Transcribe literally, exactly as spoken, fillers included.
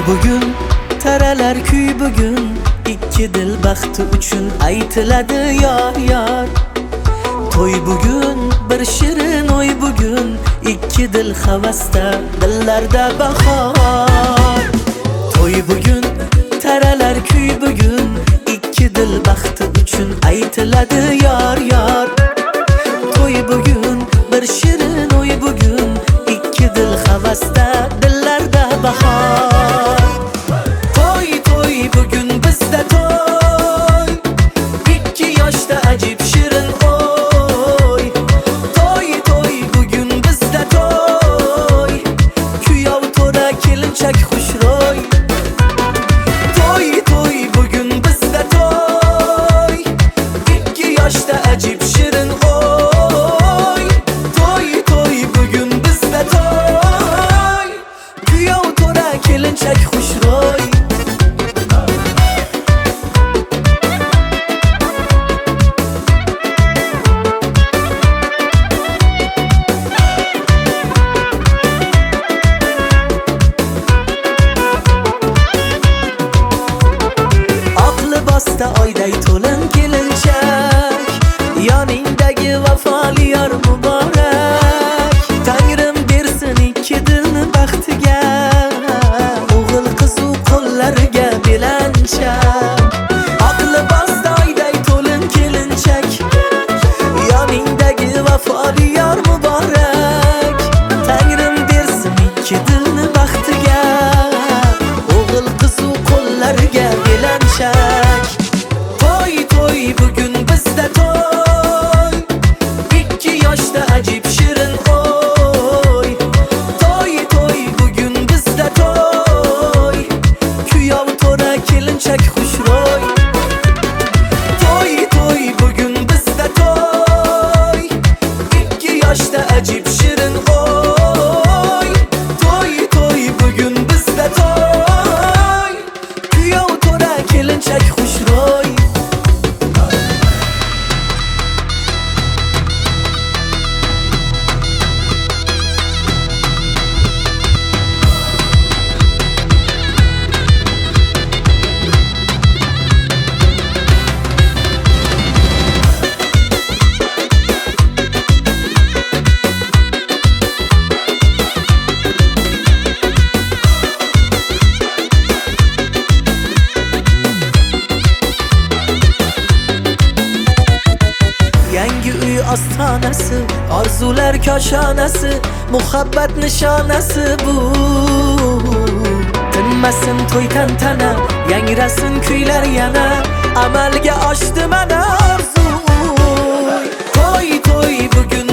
bugun, taralar kuy bugun, ikki dil baxti uchun aytiladi yor yor. To'y bugun, bir shirin o'y bugun, ikki dil havasda, dillarda bahor. To'y bugun, taralar kuy bugun, ikki dil baxti uchun aytiladi yor yor. To'y bugun, bir shirin o'y bugun, ikki dil havasda, dillarda bahor. To'y to'y bugun bizda to'y, ikki yoshda ajib shirin o'y. To'y to'y bugun bizda to'y, kuyov to'ra kelinchak xushro'y. To'y to'y bugun bizda to'y, ikki yoshda ajib shirin o'y. To'y to'y bugun bizda to'y, kuyov to'ra kelinchak xushro'y. Libosda oyday to'lin kelinchak, yoningdagi vafoli yor muborak. Tangrim bersin ikki dilni baxtiga, o'g'il qizu qo'llariga belanchak. Oq libosda oyday to'lin kelinchak, yoningdagi vafoli yor muborak. Tangrim bersin ikki dilni baxtiga, o'g'il qizu qo'llariga belanchak. To'y to'y bugun bizda to'y, ikki yoshda ajib shirin o'y. To'y to'y bugun bizda to'y, kuyov to'ra kelinchak xushro'y. To'y to'y bugun bizda to'y, ikki yoshda ajib shirin o'y. To'y to'y bugun bizda to'y, kuyov to'ra kelinchak xushro'y. Yangi uy ostonasi, orzular koshonasi, muhabbat nishonasi bu. Tinmasin to'y tantana, yangrasin kuylar yana, amalga oshdi mana orzu. To'y to'y bugun